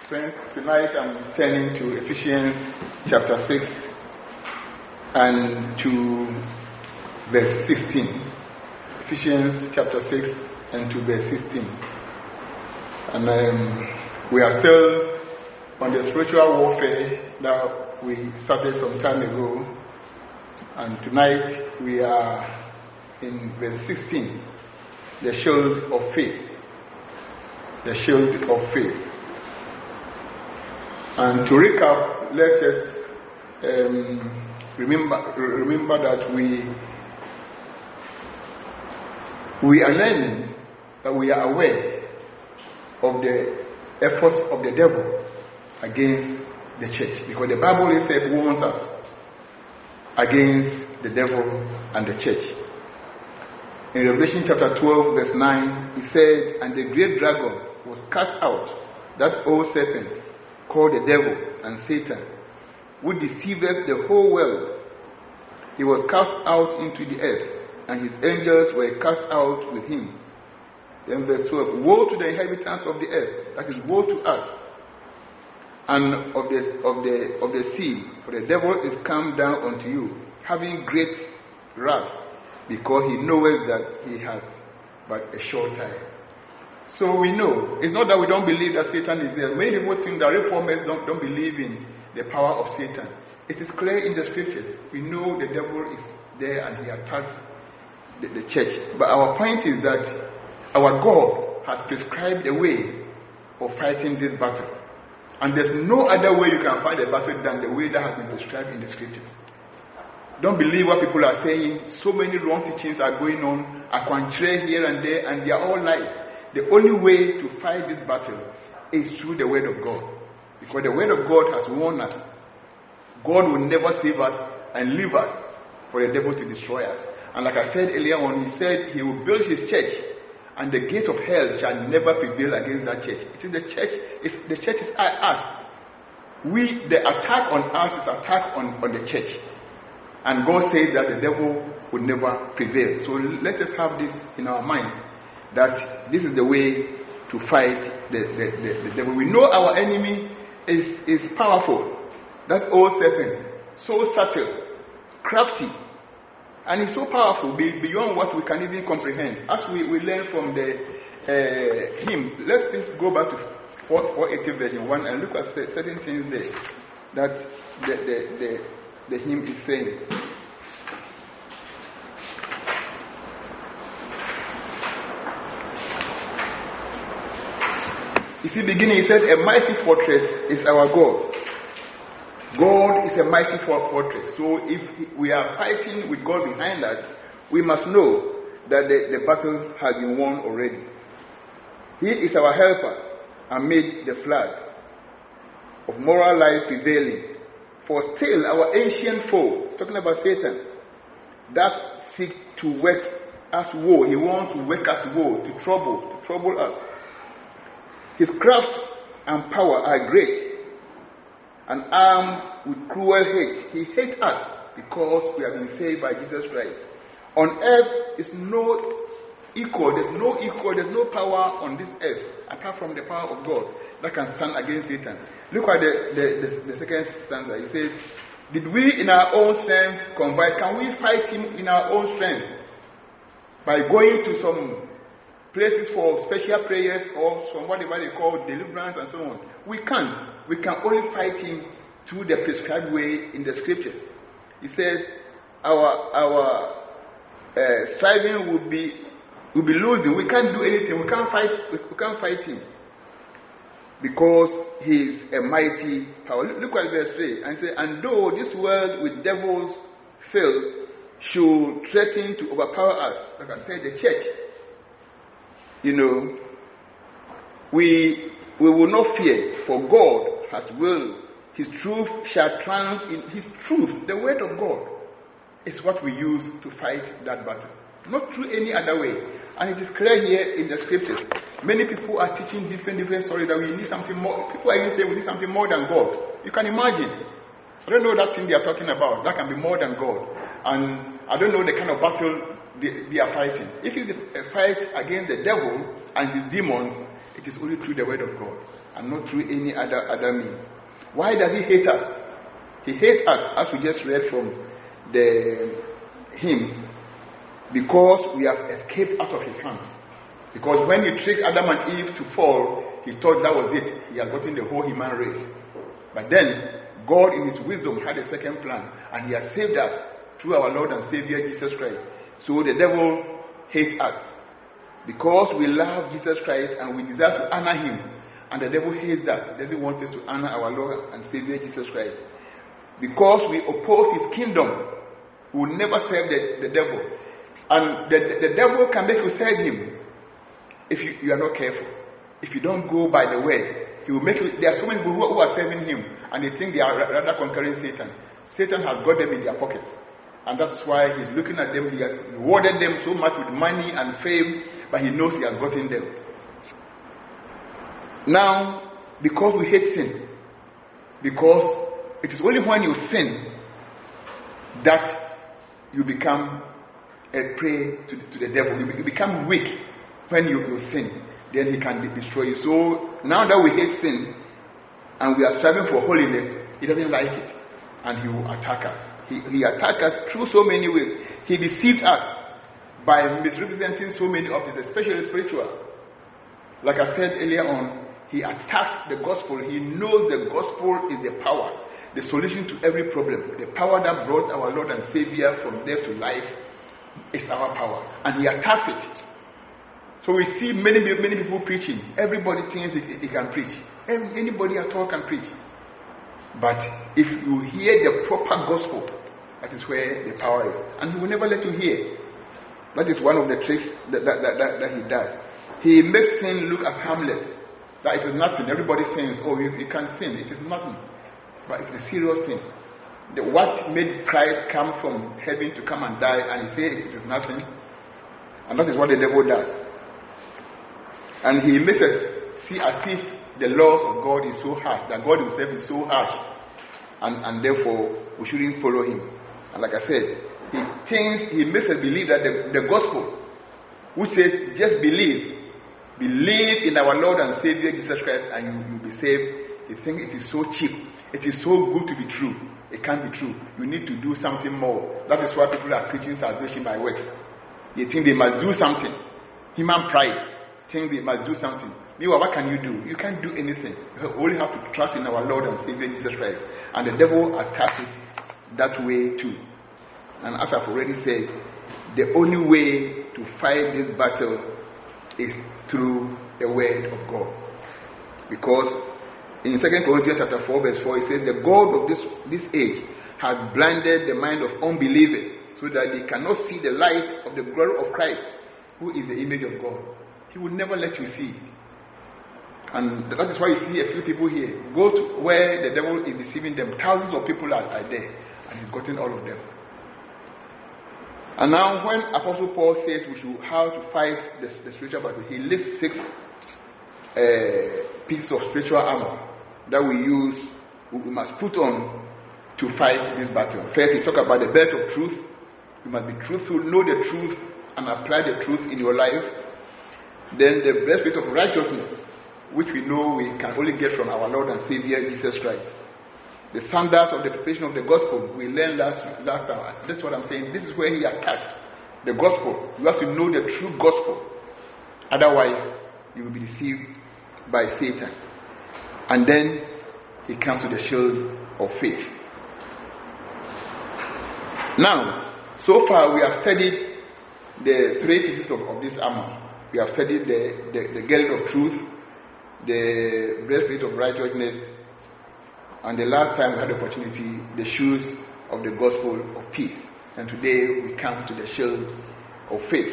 Friends, tonight I'm turning to Ephesians chapter 6 and to verse 16. Ephesians chapter 6 and to verse 16. And we are still on the spiritual warfare that we started some time ago. And tonight we are in verse 16, the shield of faith. The shield of faith. And to recap, let us remember that we are learning, that we are aware of the efforts of the devil against the church. Because the Bible itself warns us against the devil and the church. In Revelation chapter 12 verse 9, it said, "And the great dragon was cast out, that old serpent, called the devil and Satan, who deceiveth the whole world. He was cast out into the earth, and his angels were cast out with him." Then verse 12, "Woe to the inhabitants of the earth," that is, woe to us, "and of the sea, for the devil is come down unto you, having great wrath, because he knoweth that he hath but a short time." So we know, it's not that we don't believe that Satan is there. Many people think that reformers don't believe in the power of Satan. It is clear in the scriptures. We know the devil is there and he attacks the church. But our point is that our God has prescribed a way of fighting this battle. And there's no other way you can fight a battle than the way that has been prescribed in the scriptures. Don't believe what people are saying. So many wrong teachings are going on, aquantre here and there, and they are all lies. The only way to fight this battle is through the word of God. Because the word of God has warned us. God will never save us and leave us for the devil to destroy us. And like I said earlier on, he said he will build his church, and the gate of hell shall never prevail against that church. It is the church. The church is us. The attack on us is attack on the church. And God says that the devil will never prevail. So let us have this in our mind, that this is the way to fight the devil. We know our enemy is powerful. That old serpent, so subtle, crafty, and he's so powerful beyond what we can even comprehend. As we learn from the hymn, let's please go back to 480 version 1 and look at certain things there that the hymn is saying. You see, beginning, he said, "A mighty fortress is our God." God is a mighty fortress. So if we are fighting with God behind us, we must know that the battle has been won already. He is our helper amid the flood of moral life prevailing. For still our ancient foe, talking about Satan, that seek to work us woe. He wants to work us woe, to trouble us. His craft and power are great, and armed with cruel hate. He hates us because we have been saved by Jesus Christ. On earth is no equal. There's no power on this earth apart from the power of God that can stand against Satan. Look at the second stanza. It says, "Did we in our own strength combine?" Can we fight him in our own strength? By going to some places for special prayers or some whatever they call deliverance and so on. We can't. We can only fight him through the prescribed way in the scriptures. He says our striving will be losing. We can't do anything. We can't fight him because he is a mighty power. Look at verse 3 and say, "And though this world with devils filled should threaten to overpower us," like I said, the church, we will not fear, for God has willed. His truth shall triumph in his truth. The word of God is what we use to fight that battle, not through any other way. And it is clear here in the scriptures. Many people are teaching different stories that we need something more. People are even saying we need something more than God. You can imagine. I don't know that thing they are talking about. That can be more than God. And I don't know the kind of battle they are fighting. If it's a fight against the devil and his demons, it is only through the word of God and not through any other means. Why does he hate us? He hates us, as we just read from the hymns, because we have escaped out of his hands. Because when he tricked Adam and Eve to fall, he thought that was it. He had gotten the whole human race. But then, God in his wisdom had a second plan, and he has saved us through our Lord and Savior Jesus Christ. So the devil hates us. Because we love Jesus Christ and we desire to honor him, and the devil hates that. He doesn't want us to honor our Lord and Savior Jesus Christ. Because we oppose his kingdom, we will never serve the devil. And the devil can make you serve him if you are not careful. If you don't go by the word, he will make you. There are so many people who are serving him and they think they are rather conquering Satan. Satan has got them in their pockets. And that's why he's looking at them. He has rewarded them so much with money and fame, but he knows he has gotten them. Now, because we hate sin, because it is only when you sin that you become a prey to the devil. You become weak when you sin. Then he can destroy you. So now that we hate sin and we are striving for holiness, he doesn't like it. And he will attack us. He attacked us through so many ways. He deceived us by misrepresenting so many objects, especially spiritual. Like I said earlier on, he attacks the gospel. He knows the gospel is the power, the solution to every problem. The power that brought our Lord and Savior from death to life is our power. And he attacks it. So we see many people preaching. Everybody thinks he can preach. Anybody at all can preach. But if you hear the proper gospel, that is where the power is. And he will never let you hear. That is one of the tricks that he does. He makes sin look as harmless. That it is nothing. Everybody sins, oh, you can sin. It is nothing. But it's a serious thing. What made Christ come from heaven to come and die, and he said it is nothing? And that is what the devil does. And he makes us see as if the laws of God is so harsh, that God himself is so harsh, and therefore we shouldn't follow him. And like I said, he makes us believe that the gospel, which says just believe in our Lord and Savior Jesus Christ and you'll be saved, they think it is so cheap, it is so good to be true. It can't be true. You need to do something more. That is why people are preaching salvation by works. They think they must do something. Human pride think they must do something. Meanwhile, what can you do? You can't do anything. You only have to trust in our Lord and Savior Jesus Christ. And the devil attacks it that way too. And as I've already said, the only way to fight this battle is through the word of God. Because in 2 Corinthians chapter 4 verse 4, it says, the God of this age has blinded the mind of unbelievers so that they cannot see the light of the glory of Christ, who is the image of God. He will never let you see it. And that is why you see a few people here. Go to where the devil is deceiving them. Thousands of people are there, and he's gotten all of them. And now when Apostle Paul says we should how to fight the spiritual battle, he lists 6 pieces of spiritual armor that we must put on to fight this battle. First, he talks about the belt of truth. You must be truthful, know the truth, and apply the truth in your life. Then the breastplate of righteousness, which we know we can only get from our Lord and Savior Jesus Christ. The sandals of the preparation of the gospel we learned last time. That's what I'm saying. This is where he attacks the gospel. You have to know the true gospel. Otherwise, you will be deceived by Satan. And then he comes to the shield of faith. Now, so far we have studied the 3 pieces of this armor. We have studied the girdle of truth, the breastplate of righteousness, and the last time we had the opportunity, the shoes of the gospel of peace. And today we come to the shield of faith.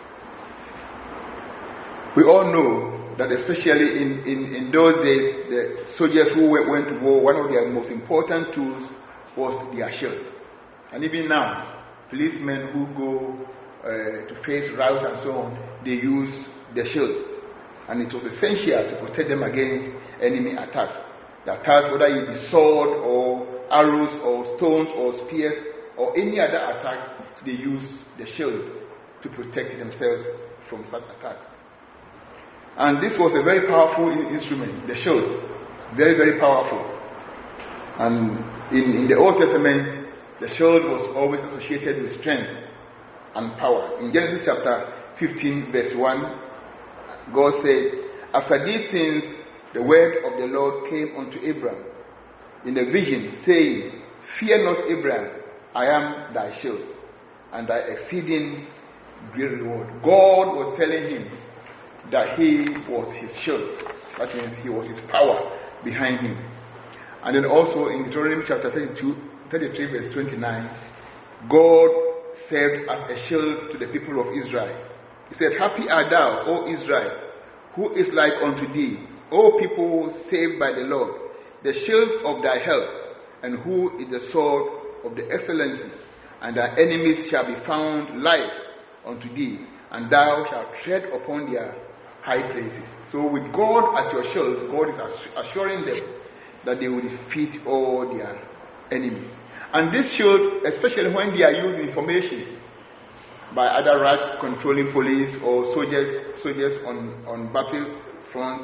We all know that especially in those days, the soldiers who went to war, one of their most important tools was their shield. And even now, policemen who go to face routes and so on, they use the shield. And it was essential to protect them against enemy attacks. The attacks, whether it be sword or arrows or stones or spears or any other attacks, they use the shield to protect themselves from such attacks. And this was a very powerful instrument, the shield. Very, very powerful. And in the Old Testament, the shield was always associated with strength and power. In Genesis chapter 15, verse 1, God said, "After these things, the word of the Lord came unto Abram in a vision, saying, Fear not, Abram, I am thy shield, and thy exceeding great reward." God was telling him that he was his shield. That means he was his power behind him. And then also in Deuteronomy chapter 33 verse 29, God served as a shield to the people of Israel. He said, "Happy art thou, O Israel, who is like unto thee, O people saved by the Lord, the shield of thy help, and who is the sword of the excellency, and thy enemies shall be found light unto thee, and thou shalt tread upon their high places." So with God as your shield, God is assuring them that they will defeat all their enemies. And this shield, especially when they are using information by other rat controlling police or soldiers on battlefront,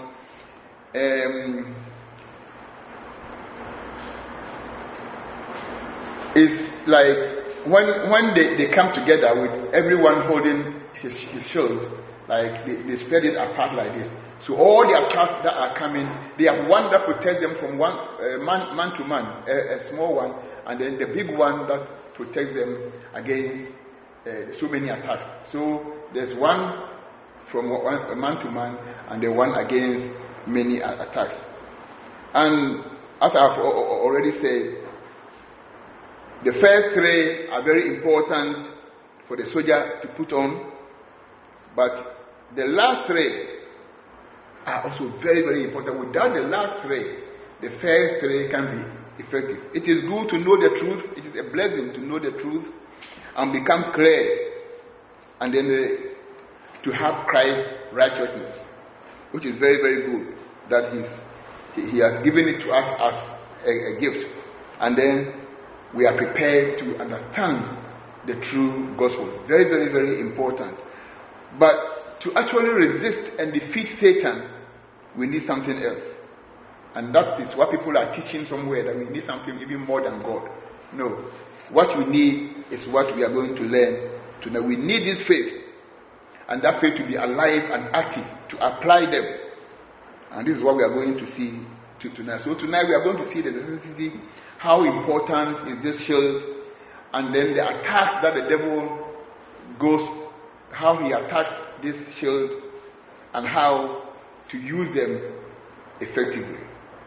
it's like when they come together with everyone holding his shield, like they spread it apart like this. So all the attacks that are coming, they have one that protects them from one man to man, a small one, and then the big one that protects them against so many attacks. So there's one from man to man, and the one against many attacks. And as I've already said, the first three are very important for the soldier to put on, but the last three are also very, very important. Without the last three, the first three can be effective. It is good to know the truth. It is a blessing to know the truth and become clear, and then to have Christ's righteousness, which is very, very good. That He has given it to us as a gift, and then we are prepared to understand the true gospel. Very, very, very important. But to actually resist and defeat Satan, we need something else. And that is what people are teaching somewhere, that we need something even more than God. No. What we need is what we are going to learn tonight. We need this faith. And that faith to be alive and active, to apply them. And this is what we are going to see tonight. So tonight we are going to see the necessity, how important is this shield, and then the attacks that the devil goes, how he attacks this shield, and how to use them effectively.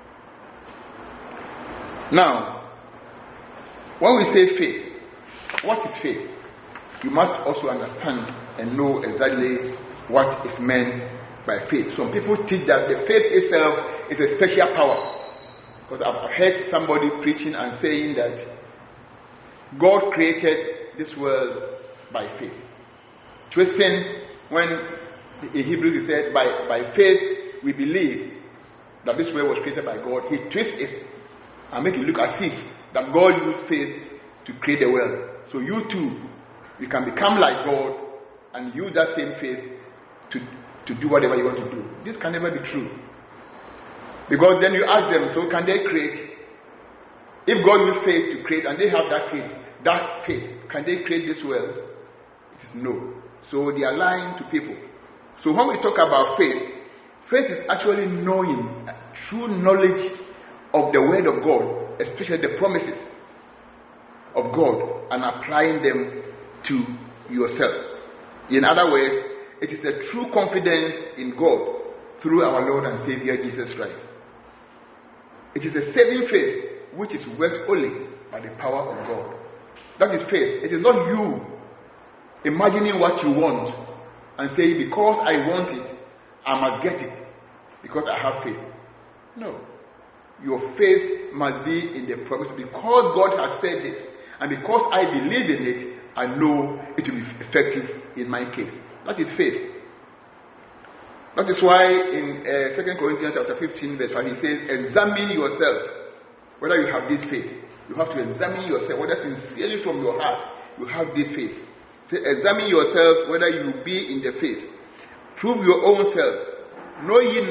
Now, when we say faith, what is faith? You must also understand and know exactly what is meant by faith. Some people teach that the faith itself is a special power. Because I've heard somebody preaching and saying that God created this world by faith. Twisting, when in Hebrews he said, by faith we believe that this world was created by God. He twists it and make it look as if that God used faith to create the world. So you too, you can become like God and use that same faith to do whatever you want to do. This can never be true. Because then you ask them, so can they create? If God used faith to create and they have that faith, can they create this world? It is no. So they are lying to people. So when we talk about faith, faith is actually knowing, true knowledge of the word of God, especially the promises of God, and applying them to yourself. In other words, it is a true confidence in God through our Lord and Savior Jesus Christ. It is a saving faith which is worked only by the power of God. That is faith. It is not you imagining what you want and saying, because I want it, I must get it because I have faith. No. Your faith must be in the promise. Because God has said it, and because I believe in it, I know it will be effective in my case. That is faith. That is why in 2 Corinthians chapter 15 verse 5 he says, examine yourself whether you have this faith. You have to examine yourself whether sincerely from your heart you have this faith. Say, examine yourself whether you be in the faith. Prove your own selves Know ye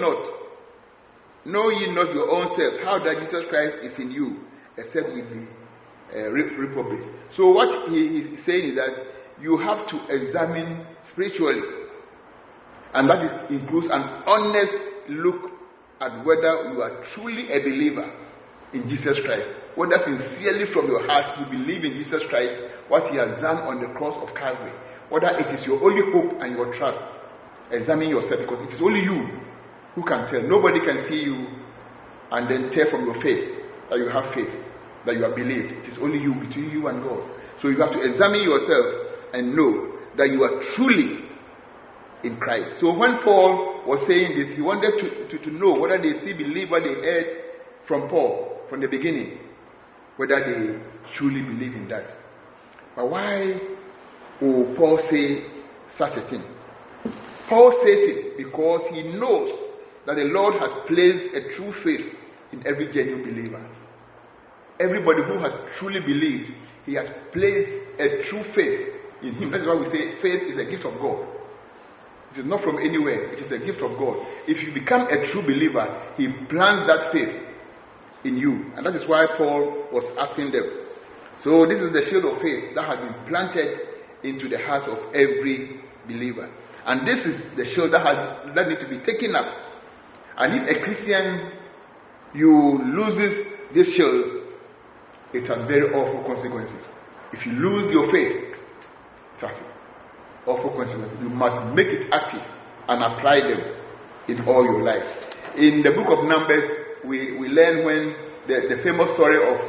not your own selves, how that Jesus Christ is in you, except ye be reprobates. So what he is saying is that you have to examine spiritually, and that includes an honest look at whether you are truly a believer in Jesus Christ, whether sincerely from your heart you believe in Jesus Christ, what he has done on the cross of Calvary, whether it is your only hope and your trust. Examine yourself, because it is only you who can tell. Nobody can see you and then tell from your faith that you have faith, that you have believed. It is only you, between you and God. So you have to examine yourself and know that you are truly in Christ. So when Paul was saying this, he wanted to know whether they still believe what they heard from Paul from the beginning, whether they truly believe in that. But why would Paul say such a thing? Paul says it because he knows that the Lord has placed a true faith in every genuine believer. Everybody who has truly believed, he has placed a true faith in him. That's why we say faith is a gift of God. It is not from anywhere. It is a gift of God. If you become a true believer, he plants that faith in you. And that is why Paul was asking them. So this is the shield of faith that has been planted into the heart of every believer. And this is the shield that needs to be taken up. And if a Christian, you loses this shield, it has very awful consequences. If you lose your faith, it has awful consequences. You must make it active and apply them in all your life. In the book of Numbers, we learn when the famous story of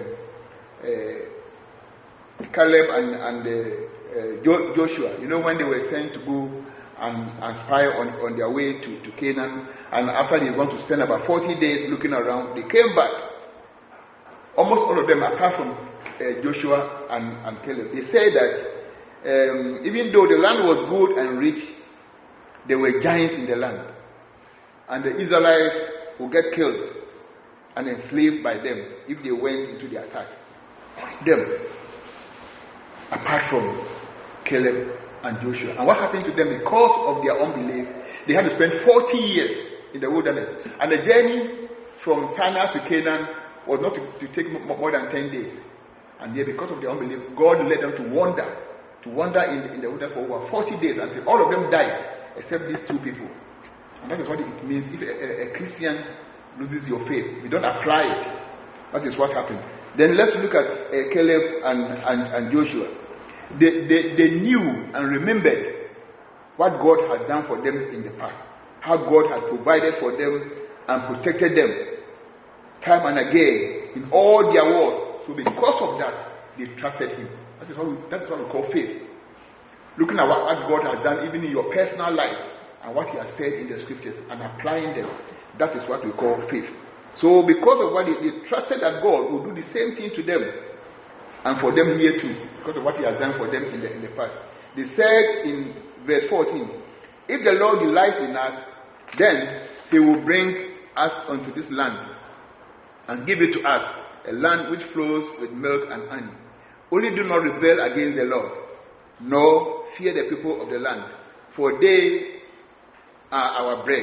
Caleb and Joshua. You know, when they were sent to go and spy on their way to Canaan, and after they want to spend about 40 days looking around, they came back. Almost all of them, apart from Joshua and Caleb, they said that even though the land was good and rich, there were giants in the land, and the Israelites would get killed and enslaved by them if they went into the attack. Them, apart from Caleb and Joshua. And what happened to them? Because of their unbelief, they had to spend 40 years in the wilderness. And the journey from Sinai to Canaan was not to take more than 10 days. And yet, because of their unbelief, God led them to wander in the wilderness for over 40 days until all of them died, except these two people. And that is what it means if a Christian loses your faith. If you don't apply it, that is what happened. Then let's look at Caleb and Joshua. They knew and remembered what God had done for them in the past, how God had provided for them and protected them time and again in all their wars. So because of that, they trusted Him. That is what we call faith. Looking at what God has done even in your personal life and what He has said in the scriptures and applying them, that is what we call faith. So because of what they trusted that God will do the same thing to them and for them here too, because of what He has done for them in the past. They said in verse 14, if the Lord delights in us, then He will bring us unto this land and give it to us, a land which flows with milk and honey. Only do not rebel against the Lord, nor fear the people of the land, for they are our bread.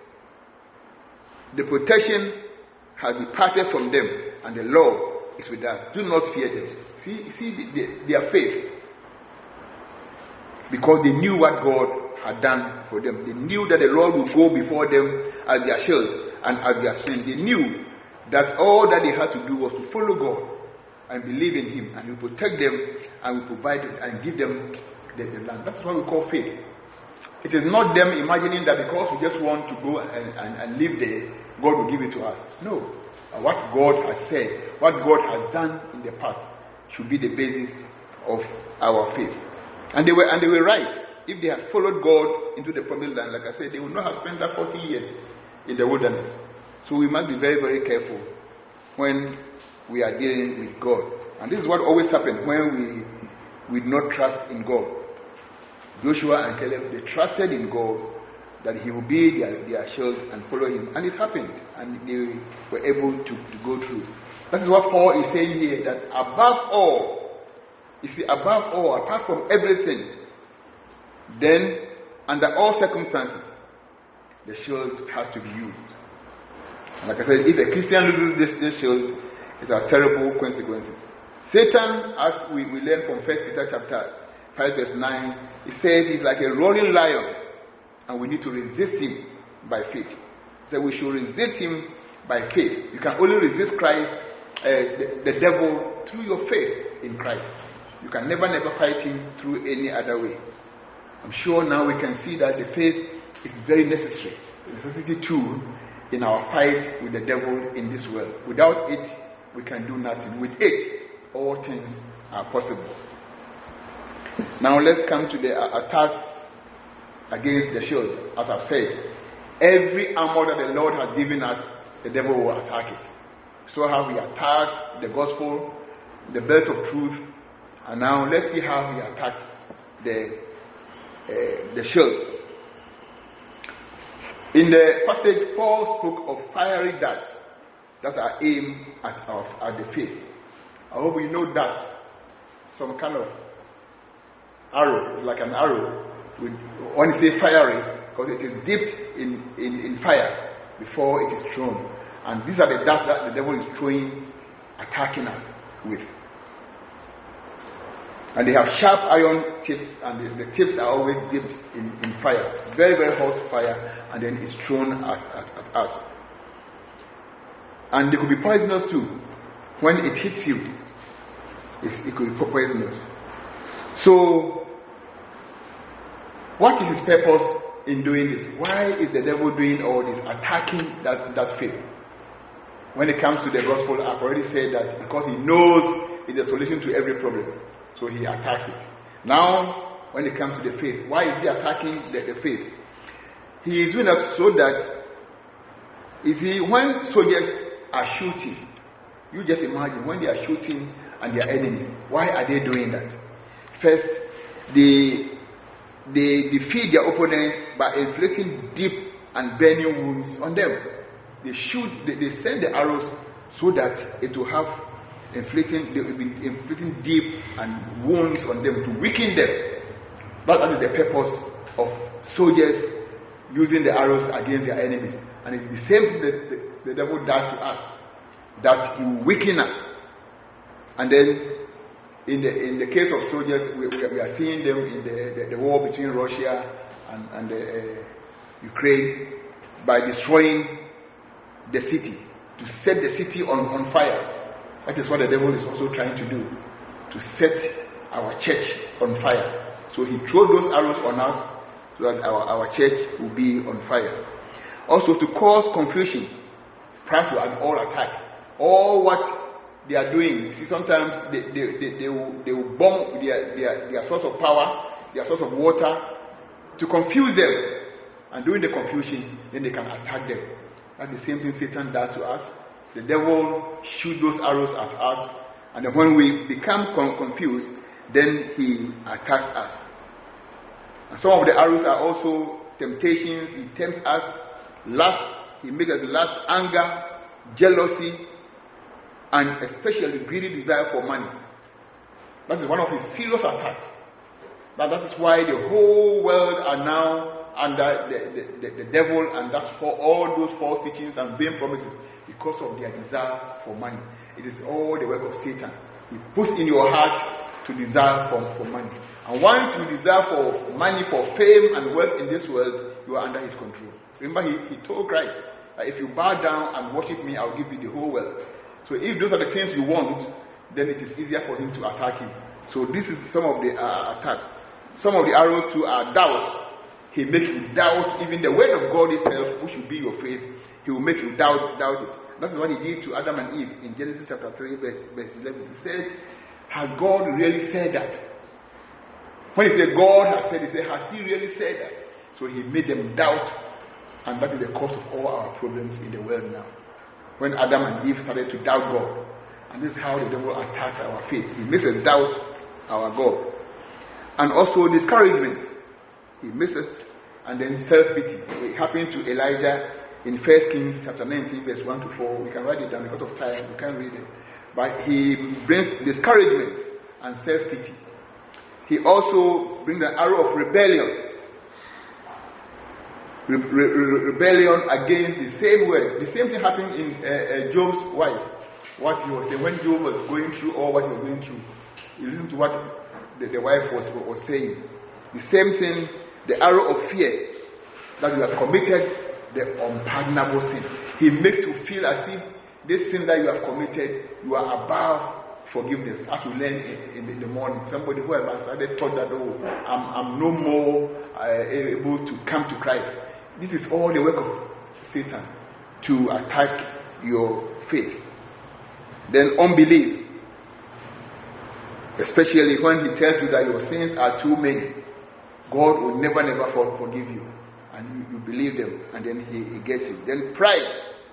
The protection has departed from them, and the Lord is with us. Do not fear them. See their faith. Because they knew what God had done for them. They knew that the Lord would go before them as their shield and as their strength. They knew that all that they had to do was to follow God and believe in Him, and He will protect them and will provide it and give them the land. That's what we call faith. It is not them imagining that because we just want to go and live there, God will give it to us. No. What God has said, what God has done in the past should be the basis of our faith. And they were right. If they had followed God into the promised land, like I said, they would not have spent that 40 years in the wilderness. So we must be very, very careful when we are dealing with God. And this is what always happens when we do not trust in God. Joshua and Caleb, they trusted in God that He will be their shield and follow Him. And it happened. And they were able to go through. That is what Paul is saying here, that above all, you see, above all, apart from everything, then under all circumstances, the shield has to be used. And like I said, if a Christian loses this shield, it has terrible consequences. Satan, as we learn from 1 Peter chapter 5 verse 9, he said he's like a roaring lion, and we need to resist him by faith. So we should resist him by faith. You can only resist Christ, the devil, through your faith in Christ. You can never fight him through any other way. I'm sure now we can see that the faith is very necessary. A necessity too in our fight with the devil in this world. Without it, we can do nothing. With it, all things are possible. Now let's come to the attacks against the shield. As I've said, every armor that the Lord has given us, the devil will attack it. So how we attack the gospel, the belt of truth, and now let's see how he attacks the shield. In the passage, Paul spoke of fiery darts that are aimed at the faith. I hope we know that some kind of arrow, it's like an arrow, when you say fiery, because it is dipped in fire before it is thrown. And these are the darts that the devil is throwing, attacking us with. And they have sharp iron tips, and the tips are always dipped in fire. Very, very hot fire, and then it's thrown at us. And they could be poisonous too. When it hits you, it could be poisonous. So, what is his purpose in doing this? Why is the devil doing all this, attacking that faith? When it comes to the gospel, I've already said that because he knows it's a solution to every problem. So he attacks it. Now, when it comes to the faith, why is he attacking the faith? He is doing that so that, you see, when soldiers are shooting, you just imagine when they are shooting and they are enemies, why are they doing that? First, they defeat their opponents by inflicting deep and burning wounds on them. They send the arrows so that it will have they will be inflicting deep and wounds on them to weaken them. That is the purpose of soldiers using the arrows against their enemies. And it's the same thing that the devil does to us, that he will weaken us. And then in the case of soldiers, we are seeing them in the war between Russia and Ukraine by destroying the city, to set the city on fire. That is what the devil is also trying to do, to set our church on fire. So he throws those arrows on us so that our church will be on fire. Also to cause confusion prior to an all attack. All what they are doing, see, sometimes they will bomb their source of power, their source of water, to confuse them. And during the confusion, then they can attack them. That's the same thing Satan does to us. The devil shoots those arrows at us, and then when we become confused, then he attacks us. And some of the arrows are also temptations. He tempts us, lust. He makes us lust, anger, jealousy, and especially greedy desire for money. That is one of his serious attacks. That is why the whole world are now under the devil, and that's for all those false teachings and vain promises, because of their desire for money. It is all the work of Satan. He puts in your heart to desire for money. And once you desire for money, for fame and wealth in this world, you are under his control. Remember, he told Christ that if you bow down and worship me, I'll give you the whole world. So if those are the things you want, then it is easier for him to attack you. So this is some of the attacks. Some of the arrows too are doubt. He makes you doubt even the word of God itself, which should be your faith. He will make you doubt it. That is what he did to Adam and Eve in Genesis chapter 3, verse 11. He said, has God really said that? When he said God has said, he said, has he really said that? So he made them doubt, and that is the cause of all our problems in the world now. When Adam and Eve started to doubt God, and this is how the devil attacks our faith. He makes us doubt our God. And also discouragement. He makes us, and then self-pity. It happened to Elijah in 1 Kings chapter 19, verse 1 to 4. We can write it down because of time. We can't read it. But he brings discouragement and self-pity. He also brings an arrow of rebellion. rebellion against the same word. The same thing happened in Job's wife. What he was saying when Job was going through all what he was going through, you listen to what the wife was saying. The same thing, the arrow of fear that you have committed, the unpardonable sin. He makes you feel as if this sin that you have committed, you are above forgiveness. As we learn in the morning, somebody who has started thought that, oh, I'm no more able to come to Christ. This is all the work of Satan to attack your faith. Then unbelief, especially when he tells you that your sins are too many, God will never forgive you, and you believe them, and then he gets it. Then pride.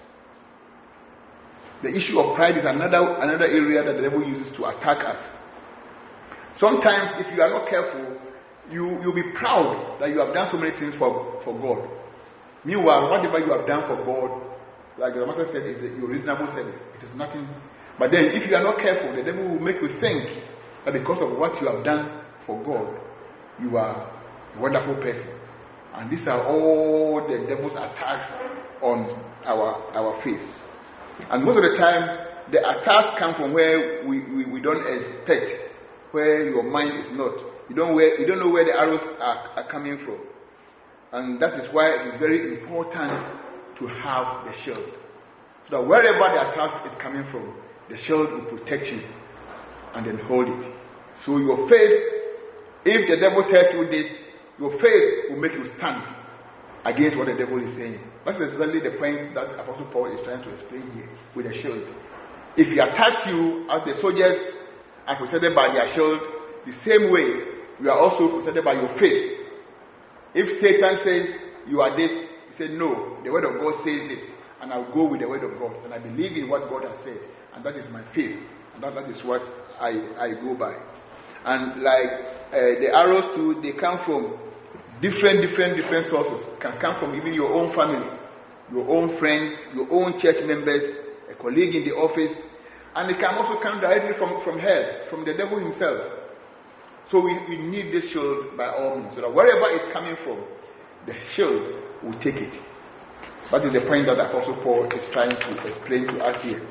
The issue of pride is another area that the devil uses to attack us. Sometimes, if you are not careful, you'll be proud that you have done so many things for God. Meanwhile, whatever you have done for God, like the master said, is your reasonable service. It is nothing. But then, if you are not careful, the devil will make you think that because of what you have done for God, you are a wonderful person. And these are all the devil's attacks on our faith. And most of the time, the attacks come from where we don't expect, where your mind is not. You don't know where the arrows are coming from. And that is why it is very important to have the shield. So that wherever the attack is coming from, the shield will protect you and then hold it. So your faith, if the devil tells you this, your faith will make you stand against what the devil is saying. That's exactly the point that Apostle Paul is trying to explain here with the shield. If he attacks you as the soldiers are protected by their shield, the same way you are also protected by your faith. If Satan says you are this, he said no, the word of God says this, and I'll go with the word of God, and I believe in what God has said, and that is my faith, and that is what I go by. And like the arrows too, they come from different sources. Can come from even your own family, your own friends, your own church members, a colleague in the office, and it can also come directly from hell, from the devil himself. So we need this shield by all means, so that wherever it's coming from, the shield will take it. That is the point that Apostle Paul is trying to explain to us here.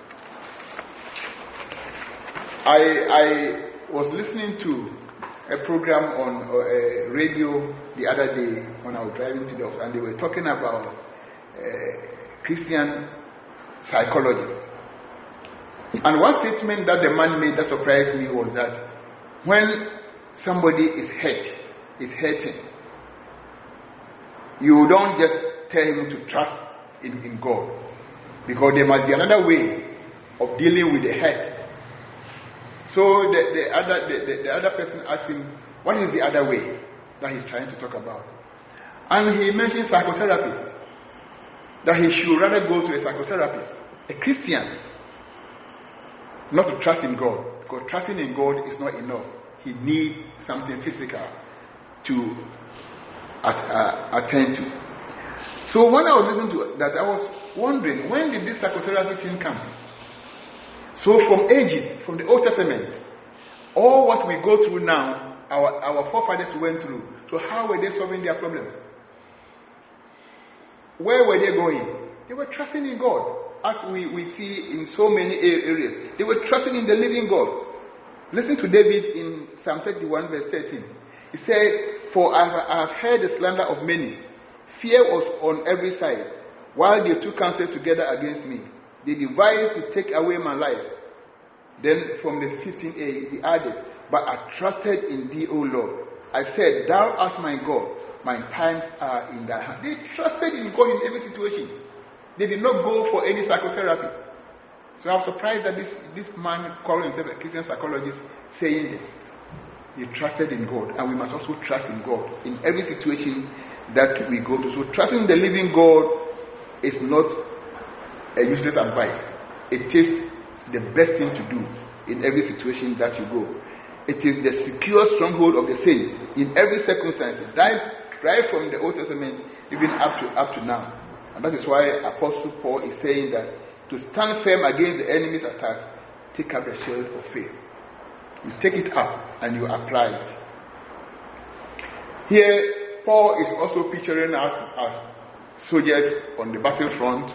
I was listening to a program on radio the other day when I was driving to the office, and they were talking about Christian psychologists. And one statement that the man made that surprised me was that when somebody is hurting, you don't just tell him to trust in God, because there must be another way of dealing with the hurt. So the other person asked him, what is the other way that he's trying to talk about? And he mentioned psychotherapists, that he should rather go to a psychotherapist, a Christian, not to trust in God, because trusting in God is not enough. He needs something physical to attend to. So when I was listening to that, I was wondering, when did this psychotherapy thing come? So from ages, from the Old Testament, all what we go through now, our forefathers went through. So how were they solving their problems? Where were they going? They were trusting in God, as we see in so many areas. They were trusting in the living God. Listen to David in Psalm 31 verse 13. He said, for I have heard the slander of many. Fear was on every side, while they took counsel together against me. They devised to take away my life. Then from the 15a, he added, but I trusted in thee, O Lord. I said, thou art my God. My times are in thy hand. They trusted in God in every situation. They did not go for any psychotherapy. So I'm surprised that this man calling himself a Christian psychologist saying this. They trusted in God, and we must also trust in God in every situation that we go to. So trusting the living God is not a useless advice. It is the best thing to do in every situation that you go. It is the secure stronghold of the saints in every circumstance, right from the Old Testament even up to now. And that is why Apostle Paul is saying that to stand firm against the enemy's attack, take up the shield of faith. You take it up and you apply it. Here Paul is also picturing us as soldiers on the battlefront,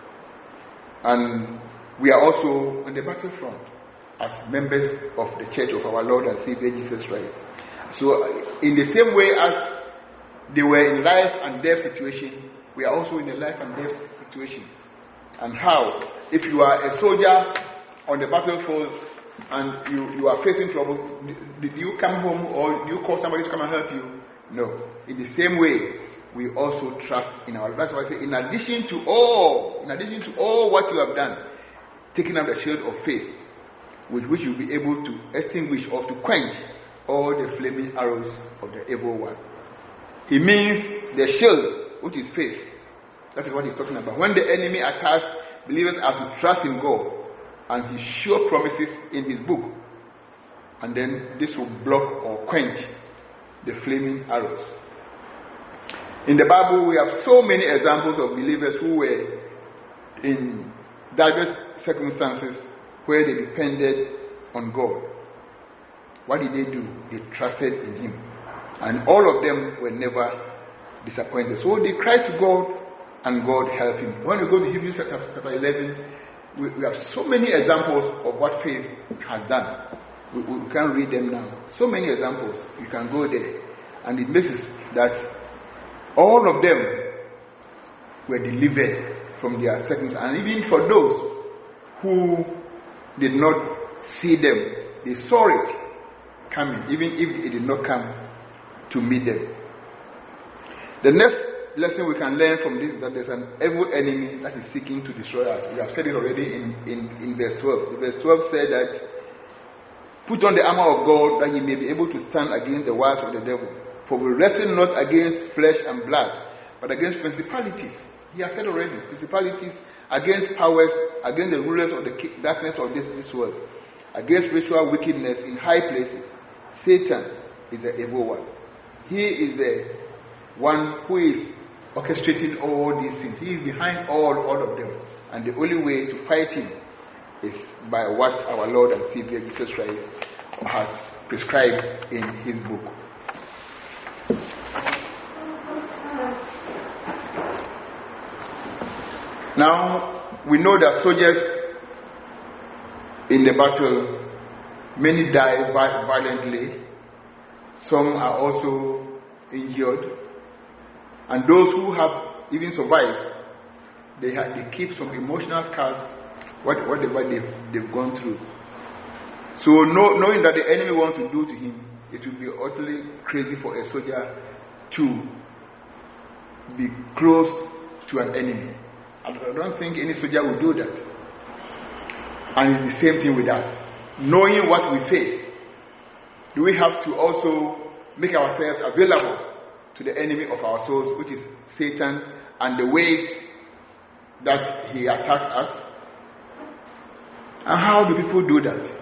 and we are also on the battlefront as members of the church of our Lord and Savior Jesus Christ. So in the same way as they were in life and death situation, we are also in a life and death situation. And how? If you are a soldier on the battlefield and you are facing trouble, did you come home or do you call somebody to come and help you? No. In the same way, we also trust in our life. That's why I say, in addition to all what you have done, taking up the shield of faith, with which you'll be able to extinguish or to quench all the flaming arrows of the evil one. He means the shield, which is faith. That is what he's talking about. When the enemy attacks, believers are to trust in God and his sure promises in his book. And then this will block or quench the flaming arrows. In the Bible, we have so many examples of believers who were in diverse circumstances where they depended on God. What did they do? They trusted in him. And all of them were never disappointed. So they cried to God, and God helped him. When we go to Hebrews chapter 11, we have so many examples of what faith has done. We can't read them now. So many examples. You can go there. And it makes that all of them were delivered from their circumstances. And even for those who did not see them, they saw it coming, even if it did not come to meet them. The next lesson we can learn from this is that there's an evil enemy that is seeking to destroy us. We have said it already in verse 12. Verse 12 said that, put on the armor of God that ye may be able to stand against the wiles of the devil. For we wrestle not against flesh and blood, but against principalities. He has said already, principalities, against powers, against the rulers of the darkness of this world, against spiritual wickedness in high places. Satan is the evil one. He is the one who is orchestrating all these things. He is behind all of them. And the only way to fight him is by what our Lord and Savior Jesus Christ has prescribed in his book. Now, we know that soldiers in the battle, many die violently. Some are also injured. And those who have even survived, they keep some emotional scars, whatever they've gone through. So knowing that the enemy wants to do to him, it would be utterly crazy for a soldier to be close to an enemy. I don't think any soldier will do that. And it's the same thing with us. Knowing what we face, do we have to also make ourselves available to the enemy of our souls, which is Satan, and the ways that he attacks us? And how do people do that?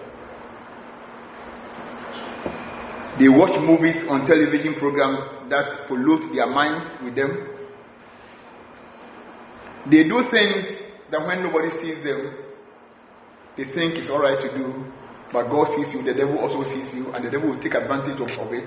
They watch movies on television programs that pollute their minds with them. They do things that when nobody sees them, they think it's alright to do, but God sees you, the devil also sees you, and the devil will take advantage of it.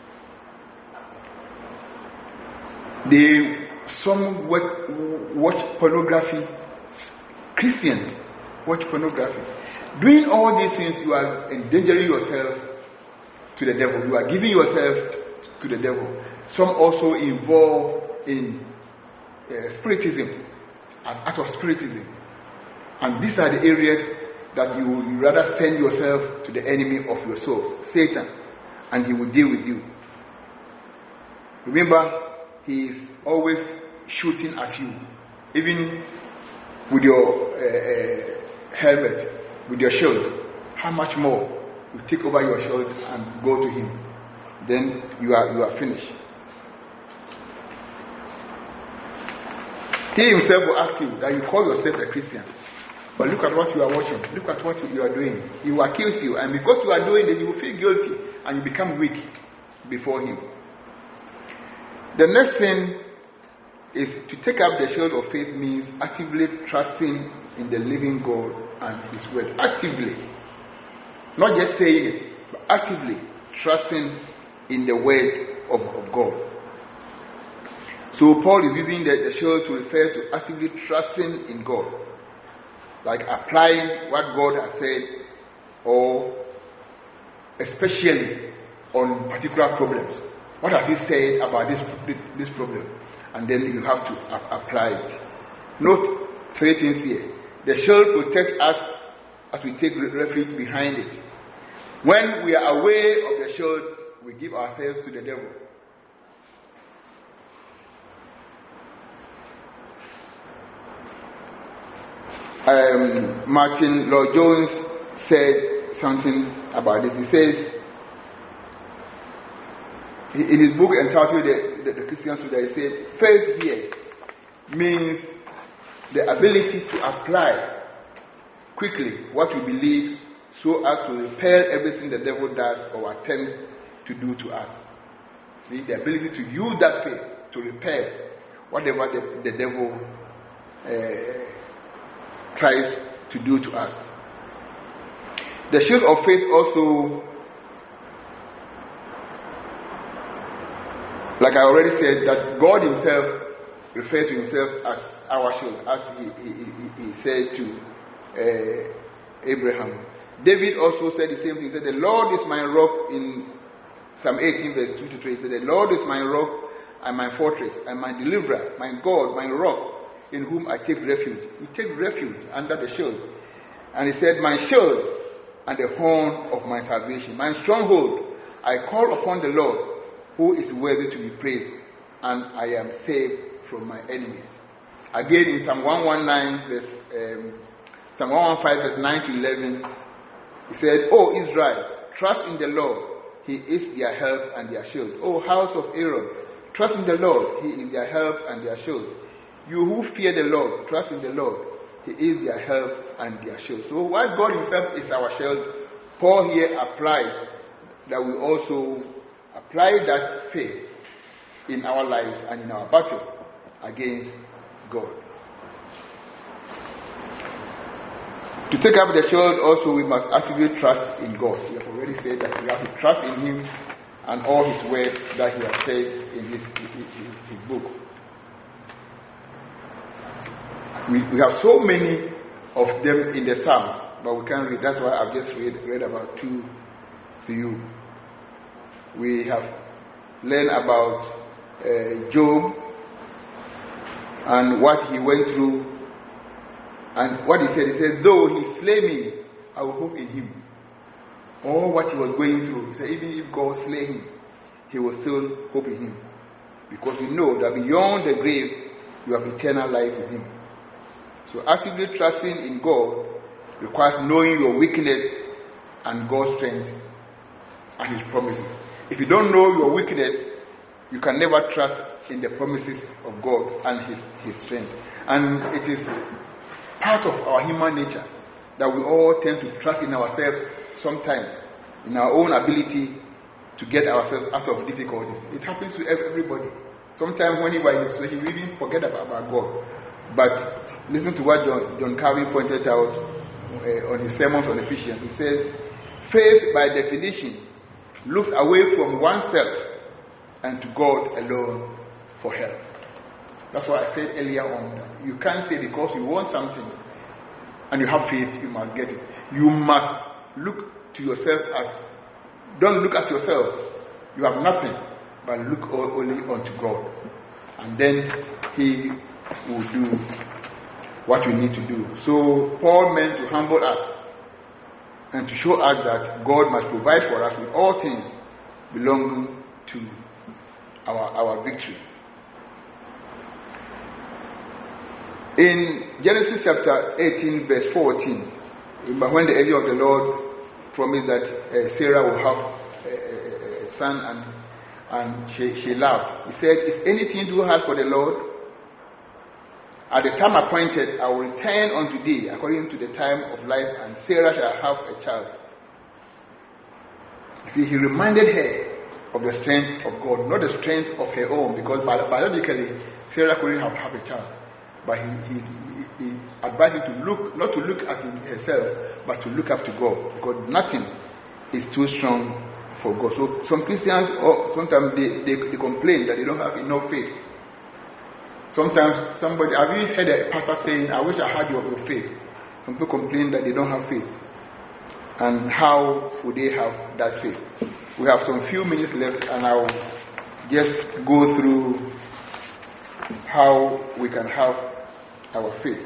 Some watch pornography. Christians watch pornography. Doing all these things, you are endangering yourself to the devil. You are giving yourself to the devil. Some also involve in spiritism, an act of spiritism. And these are the areas that you would rather send yourself to the enemy of your soul, Satan, and he will deal with you. Remember, he is always shooting at you, even with your helmet, with your shield. How much more you take over your shield and go to him? Then you are finished. He himself will ask you that you call yourself a Christian, but look at what you are watching. Look at what you are doing. He will accuse you, and because you are doing it, you will feel guilty and you become weak before him. The next thing is to take up the shield of faith means actively trusting in the living God and his word. Actively. Not just saying it, but actively trusting in the word of God. So Paul is using the shield to refer to actively trusting in God, like applying what God has said, or especially on particular problems. What has he said about this problem? And then you have to apply it. Note 3 things here. The shield protects us as we take refuge behind it. When we are aware of the shield, we give ourselves to the devil. Martin Lloyd-Jones said something about this. He says, in his book entitled The Christian Soldier, he said, faith here means the ability to apply quickly what we believe so as to repel everything the devil does or attempts to do to us. See, the ability to use that faith to repel whatever the devil tries to do to us. The shield of faith also, like I already said, that God himself referred to himself as our shield, as he said to Abraham. David also said the same thing. He said, the Lord is my rock in Psalm 18 verse 2 to 3. He said, the Lord is my rock and my fortress and my deliverer, my God, my rock, in whom I take refuge. We take refuge under the shield. And he said, my shield and the horn of my salvation, my stronghold. I call upon the Lord, who is worthy to be praised, and I am saved from my enemies. Again in Psalm 115 verse 9 to 11, he said, O Israel, trust in the Lord, he is their help and their shield. O house of Aaron, trust in the Lord, he is their help and their shield. You who fear the Lord, trust in the Lord, he is their help and their shield. So while God himself is our shield, Paul here applies that we also apply that faith in our lives and in our battle against God. To take up the shield also, we must actively trust in God. We have already said that we have to trust in him and all his words that he has said in his book. We have so many of them in the Psalms, but we can't read. That's why I've just read about 2 to you. We have learned about Job and what he went through. And what he said, though he slay me, I will hope in him. Or what he was going through. He said, even if God slay him, he will still hope in him. Because we know that beyond the grave, you have eternal life with him. So actively trusting in God requires knowing your weakness and God's strength and his promises. If you don't know your weakness, you can never trust in the promises of God and his strength. And it is part of our human nature that we all tend to trust in ourselves sometimes, in our own ability to get ourselves out of difficulties. It happens to everybody. Sometimes when you are in a situation, you even forget about God. But listen to what John Calvin pointed out on his sermons on Ephesians. He says, faith by definition looks away from oneself and to God alone for help. That's what I said earlier on. You can't say because you want something and you have faith, you must get it. You must look to yourself as, don't look at yourself. You have nothing, but look only unto God. And then he will do what we need to do. So Paul meant to humble us and to show us that God must provide for us with all things belonging to our victory. In Genesis chapter 18 verse 14, remember when the angel of the Lord promised that Sarah will have a son and she laughed. He said, is anything too hard for the Lord? At the time appointed, I will return unto thee according to the time of life, and Sarah shall have a child. You see, he reminded her of the strength of God, not the strength of her own, because biologically, Sarah couldn't have a child. But he advised her to look, not to look at herself, but to look up to God, because nothing is too strong for God. So some Christians, sometimes they complain that they don't have enough faith. Sometimes somebody, have you heard a pastor saying, I wish I had your faith? Some people complain that they don't have faith. And how would they have that faith? We have some few minutes left, and I'll just go through how we can have our faith.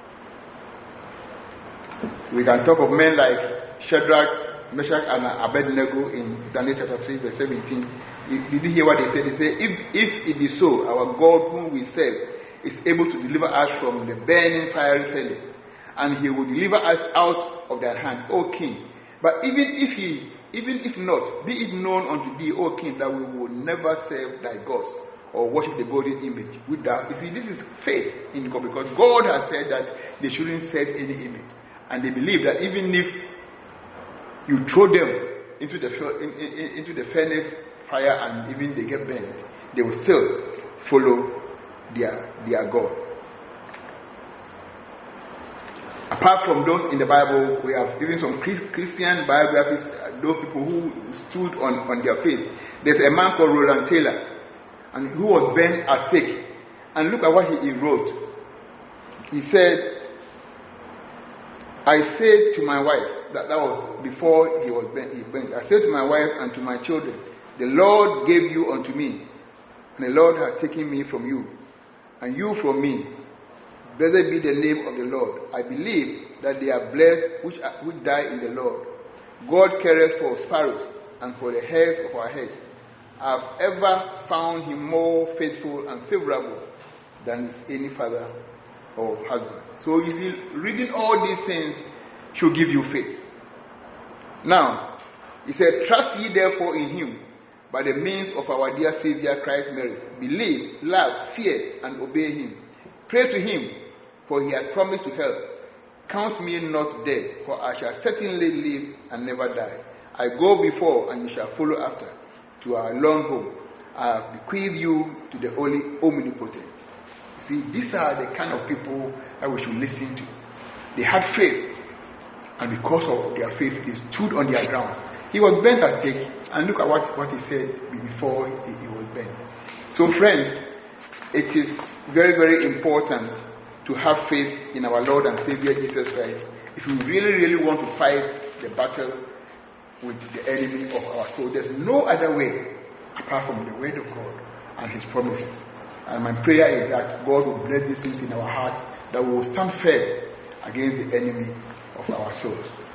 We can talk of men like Shadrach, Meshach, and Abednego in Daniel chapter 3, verse 17. Did you hear what they said? They said, if it is so, our God whom we serve is able to deliver us from the burning fiery furnace, and he will deliver us out of their hand, O king. But even if not, be it known unto thee, O king, that we will never serve thy gods or worship the golden image. With that, you see, this is faith in God, because God has said that they shouldn't serve any image. And they believe that even if you throw them into the furnace fire and even they get burned, they will still follow their God. Apart from those in the Bible, we have even some Christian biographies, those people who stood on their faith. There's a man called Roland Taylor, and who was burned at stake. And look at what he wrote. He said, I said to my wife, that was before he was burned. I said to my wife and to my children, the Lord gave you unto me, and the Lord has taken me from you, and you from me. Blessed be the name of the Lord. I believe that they are blessed which die in the Lord. God careth for sparrows and for the hairs of our head. I have ever found him more faithful and favorable than any father or husband. So you see, reading all these things should give you faith. Now, he said, trust ye therefore in him by the means of our dear Savior Christ merit. Believe, love, fear, and obey him. Pray to him, for he has promised to help. Count me not dead, for I shall certainly live and never die. I go before, and you shall follow after, to our long home. I have bequeathed you to the only omnipotent. See, these are the kind of people that we should listen to. They had faith, and because of their faith, they stood on their grounds. He was bent at stake, and look at what he said before he was bent. So friends, it is very, very important to have faith in our Lord and Savior Jesus Christ if we really, really want to fight the battle with the enemy of our soul. There's no other way apart from the word of God and his promises. And my prayer is that God will bless these things in our hearts, that we will stand firm against the enemy of our souls.